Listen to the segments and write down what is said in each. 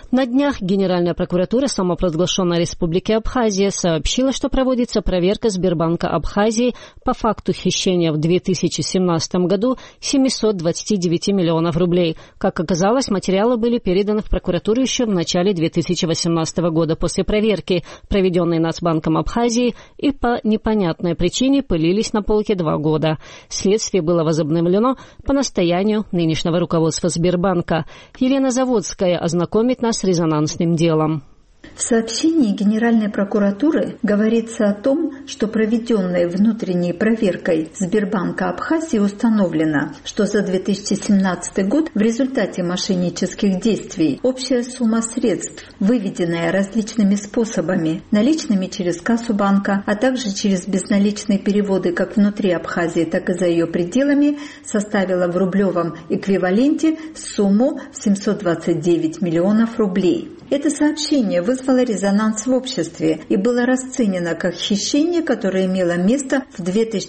На днях Генеральная прокуратура самопровозглашенной Республики Абхазия сообщила, что проводится проверка Сбербанка Абхазии по факту хищения в 2017 году 729 миллионов рублей. Как оказалось, материалы были переданы в прокуратуру еще в начале 2018 года после проверки, проведенной Нацбанком Абхазии, и по непонятной причине пылились на полке 2 года. Следствие было возобновлено по настоянию нынешнего руководства Сбербанка. Елена Заводская ознакомит нас с резонансным делом. В сообщении Генеральной прокуратуры говорится о том, что проведенной внутренней проверкой Сбербанка Абхазии установлено, что за 2017 год в результате мошеннических действий общая сумма средств, выведенная различными способами, наличными через кассу банка, а также через безналичные переводы как внутри Абхазии, так и за ее пределами, составила в рублевом эквиваленте сумму в 729 миллионов рублей. Это сообщение вызвало резонанс в обществе и было расценено как хищение, которое имело место в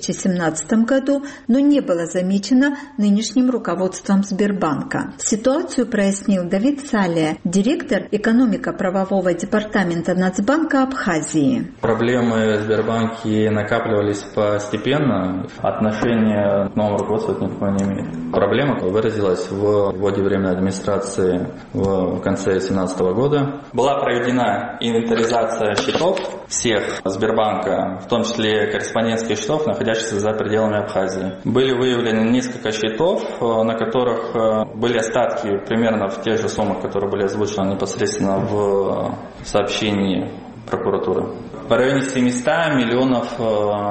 2017 году, но не было замечено нынешним руководством Сбербанка. Ситуацию прояснил Давид Салия, директор экономико-правового департамента Нацбанка Абхазии. Проблемы в Сбербанке накапливались постепенно. Отношение к новому руководству никакого не имеет. Проблема выразилась в вводе временной администрации в конце 2017 года. Была проведена инвентаризация счетов всех Сбербанка, в том числе корреспондентских счетов, находящихся за пределами Абхазии. Были выявлены несколько счетов, на которых были остатки примерно в тех же суммах, которые были озвучены непосредственно в сообщении прокуратуры. В районе 700 миллионов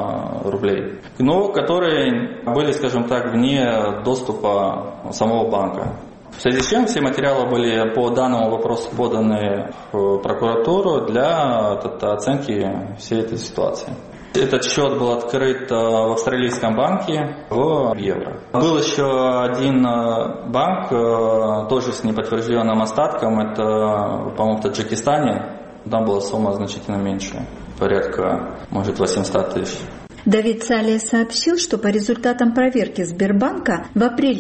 рублей, но которые были, скажем так, вне доступа самого банка. В связи с чем все материалы были по данному вопросу поданы в прокуратуру для оценки всей этой ситуации. Этот счет был открыт в австралийском банке в евро. Был еще один банк, тоже с неподтвержденным остатком, это, по-моему, в Таджикистане. Там была сумма значительно меньше, порядка, может, 800 тысяч. Давид Салия сообщил, что по результатам проверки Сбербанка в апреле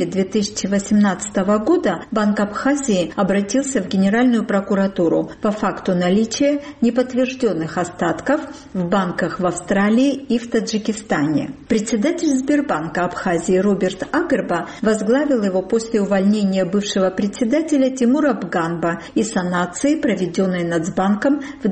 2018 года Банк Абхазии обратился в Генеральную прокуратуру по факту наличия неподтвержденных остатков в банках в Австралии и в Таджикистане. Председатель Сбербанка Абхазии Роберт Агарба возглавил его после увольнения бывшего председателя Тимура Бганба и санации, проведенной Нацбанком в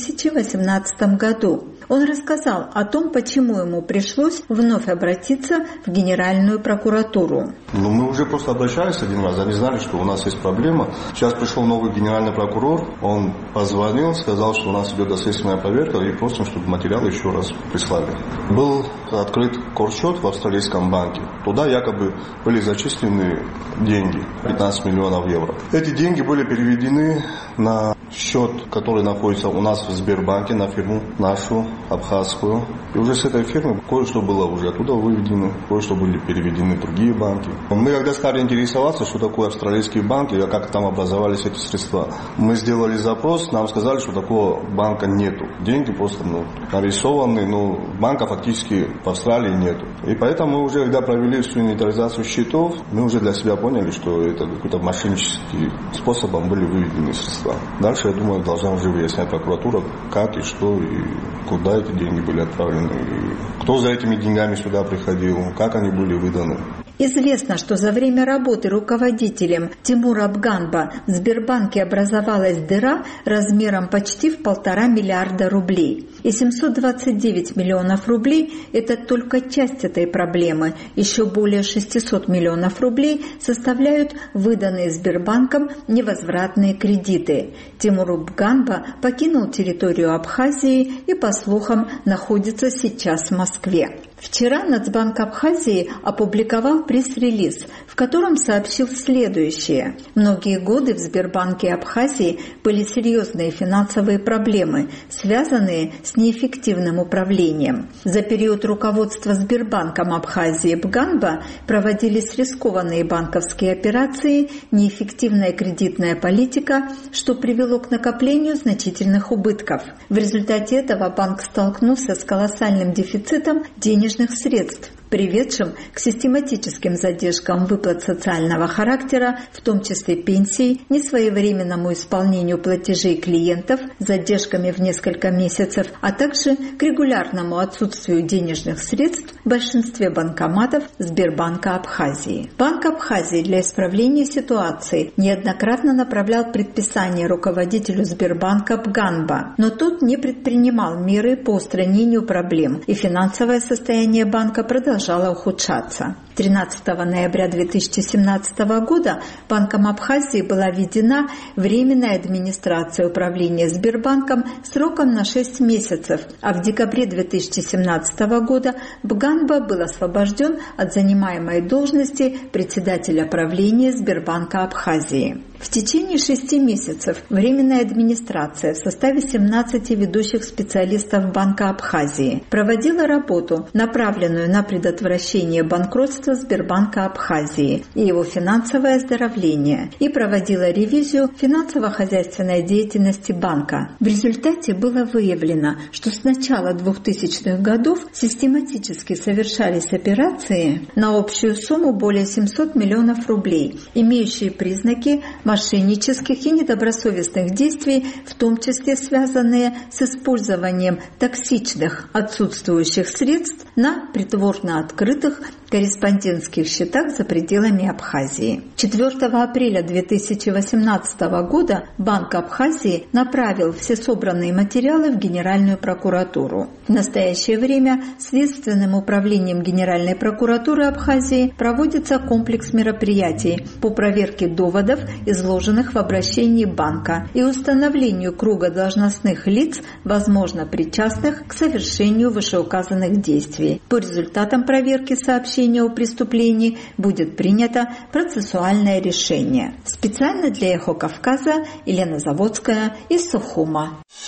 2018 году. Он рассказал о том, почему ему пришлось вновь обратиться в Генеральную прокуратуру. Мы уже просто обращались один раз, они знали, что у нас есть проблема. Сейчас пришел новый генеральный прокурор, он позвонил, сказал, что у нас идет доследственная проверка и просим, чтобы материалы еще раз прислали. Был открыт корсчет в австралийском банке. Туда якобы были зачислены деньги, 15 миллионов евро. Эти деньги были переведены на счет, который находится у нас в Сбербанке, на фирму нашу, абхазскую. И уже с этой фирмы кое-что было уже оттуда выведено, кое-что были переведены в другие банки. Мы когда стали интересоваться, что такое австралийские банки, и как там образовались эти средства, мы сделали запрос, нам сказали, что такого банка нету. Деньги просто нарисованы, но банка фактически в Австралии нету. И поэтому мы уже, когда провели всю инвентаризацию счетов, мы уже для себя поняли, что это какой-то мошенническим способом были выведены средства. Дальше, я думаю, должна уже выяснять прокуратура, как и что, и куда эти деньги были отправлены, и кто за этими деньгами сюда приходил, как они были выданы. Известно, что за время работы руководителем Тимура Бганба в Сбербанке образовалась дыра размером почти в 1,5 миллиарда рублей. И 729 миллионов рублей – это только часть этой проблемы. Еще более 600 миллионов рублей составляют выданные Сбербанком невозвратные кредиты. Тимур Бганба покинул территорию Абхазии и, по слухам, находится сейчас в Москве. Вчера Нацбанк Абхазии опубликовал пресс-релиз, в котором сообщил следующее. Многие годы в Сбербанке Абхазии были серьезные финансовые проблемы, связанные с неэффективным управлением. За период руководства Сбербанком Абхазии Бганба проводились рискованные банковские операции, неэффективная кредитная политика, что привело к накоплению значительных убытков. В результате этого банк столкнулся с колоссальным дефицитом денежных средств. приведшим к систематическим задержкам выплат социального характера, в том числе пенсий, несвоевременному исполнению платежей клиентов с задержками в несколько месяцев, а также к регулярному отсутствию денежных средств в большинстве банкоматов Сбербанка Абхазии. Банк Абхазии для исправления ситуации неоднократно направлял предписания руководителю Сбербанка Бганба, но тот не предпринимал меры по устранению проблем, и финансовое состояние банка продолжало ухудшаться. 13 ноября 2017 года Банком Абхазии была введена Временная администрация управления Сбербанком сроком на 6 месяцев, а в декабре 2017 года Бганба был освобожден от занимаемой должности председателя правления Сбербанка Абхазии. В течение 6 месяцев Временная администрация в составе 17 ведущих специалистов Банка Абхазии проводила работу, направленную на предотвращение банкротства Сбербанка Абхазии и его финансовое оздоровление, и проводила ревизию финансово-хозяйственной деятельности банка. В результате было выявлено, что с начала 2000-х годов систематически совершались операции на общую сумму более 700 миллионов рублей, имеющие признаки мошеннических и недобросовестных действий, в том числе связанные с использованием токсичных отсутствующих средств на притворно открытых корреспондентских счетах за пределами Абхазии. 4 апреля 2018 года Банк Абхазии направил все собранные материалы в Генеральную прокуратуру. В настоящее время Следственным управлением Генеральной прокуратуры Абхазии проводится комплекс мероприятий по проверке доводов, изложенных в обращении банка, и установлению круга должностных лиц, возможно причастных к совершению вышеуказанных действий. По результатам проверки сообщения о преступлении будет принято процессуальное решение. Специально для Эхо Кавказа Елена Заводская из Сухума.